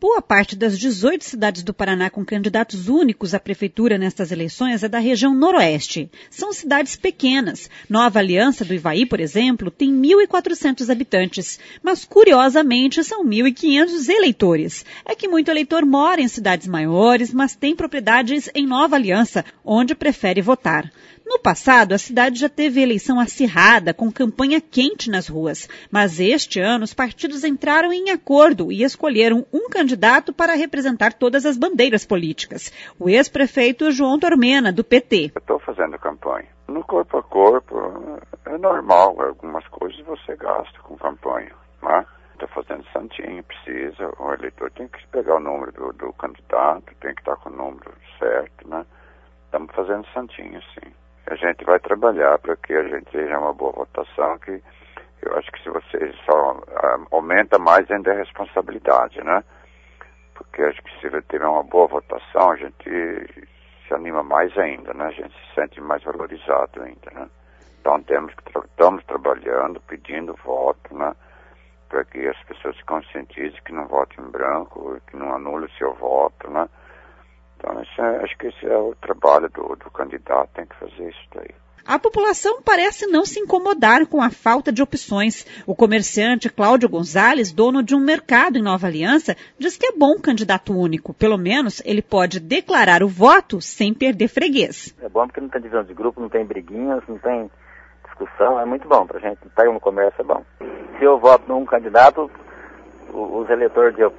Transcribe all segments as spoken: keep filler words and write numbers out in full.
Boa parte das dezoito cidades do Paraná com candidatos únicos à prefeitura nestas eleições é da região noroeste. São cidades pequenas. Nova Aliança do Ivaí, por exemplo, tem mil e quatrocentos habitantes, mas curiosamente são mil e quinhentos eleitores. É que muito eleitor mora em cidades maiores, mas tem propriedades em Nova Aliança, onde prefere votar. No passado, a cidade já teve eleição acirrada, com campanha quente nas ruas. Mas este ano, os partidos entraram em acordo e escolheram um candidato para representar todas as bandeiras políticas. O ex-prefeito João Tormena, do P T. Eu estou fazendo campanha. No corpo a corpo, é normal. Algumas coisas você gasta com campanha, né? Está fazendo santinho, precisa. O eleitor tem que pegar o número do, do candidato, tem que estar com o número certo, né? Estamos fazendo santinho, sim. A gente vai trabalhar para que a gente tenha uma boa votação, que eu acho que se você só uh, aumenta mais ainda a responsabilidade, né? Porque acho que se tiver uma boa votação, a gente se anima mais ainda, né? A gente se sente mais valorizado ainda, né? Então temos que tra- estamos trabalhando, pedindo voto, né? Para que as pessoas se conscientizem que não votem em branco, que não anulem o seu voto, né? Então, isso é, acho que esse é o trabalho do, do candidato, tem que fazer isso daí. A população parece não se incomodar com a falta de opções. O comerciante Cláudio Gonzalez, dono de um mercado em Nova Aliança, diz que é bom candidato único. Pelo menos ele pode declarar o voto sem perder freguês. É bom porque não tem divisão de grupo, não tem briguinhas, não tem discussão, é muito bom. Pra gente estar no comércio é bom. Se eu voto num candidato, os eleitores de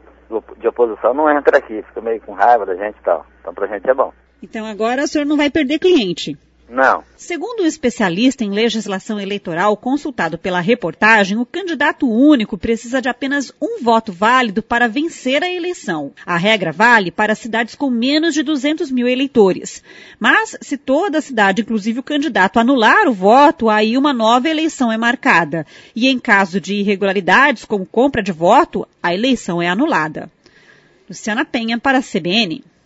de oposição não entra aqui, fica meio com raiva da gente e tal. Então pra gente é bom. Então agora o senhor não vai perder cliente? Não. Segundo um especialista em legislação eleitoral consultado pela reportagem, o candidato único precisa de apenas um voto válido para vencer a eleição. A regra vale para cidades com menos de duzentos mil eleitores. Mas se toda a cidade, inclusive o candidato, anular o voto, aí uma nova eleição é marcada. E em caso de irregularidades, como compra de voto, a eleição é anulada. Luciana Penha para a C B N.